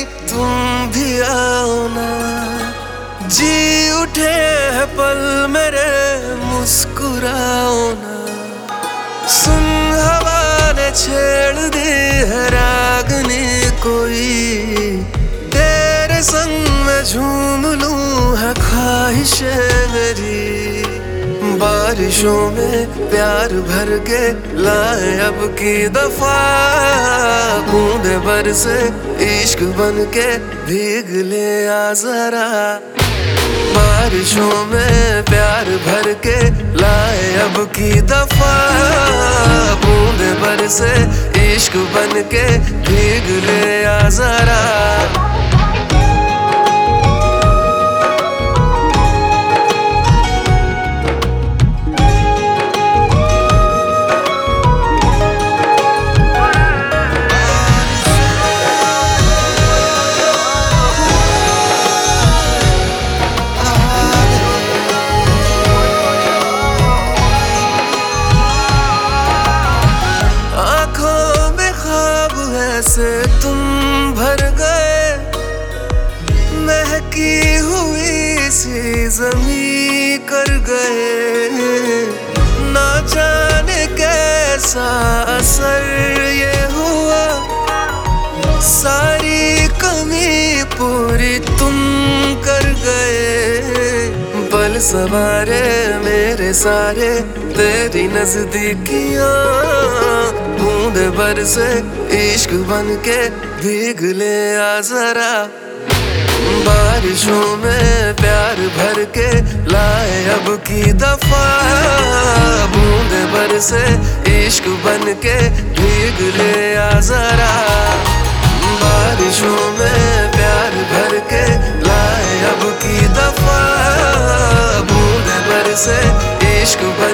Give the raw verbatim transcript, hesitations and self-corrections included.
तुम भी आओ ना, जी उठे है पल मेरे मुस्कुराओ ना। सुन हवा ने छेड़ दी है रागनी कोई, तेरे संग में झूम लूं है ख्वाहिशें मेरी। बारिशों में प्यार भर के लाए अब की दफा, बूंदे बरसे इश्क बन के भीग ले आ जरा। बारिशों में प्यार भर के लाए अब की दफा, बूंदे बरसे इश्क बन के भीग ले आ जरा। से तुम भर गए, महकी हुई सी ज़मीं कर गए। ना जाने कैसा असर ये हुआ, सारी कमी पूरी तुम कर गए। पल सवारे मेरे सारे तेरी नजदीकियां, बूंदे बरसे इश्क बन के भीग ले आ जरा। बारिशों में प्यार भर के लाए अब की दफा, बूंदे बरसे इश्क बन के भीग ले आ जरा। बारिशों में प्यार भर के लाए अब की दफा, बूंदे बरसे इश्क बन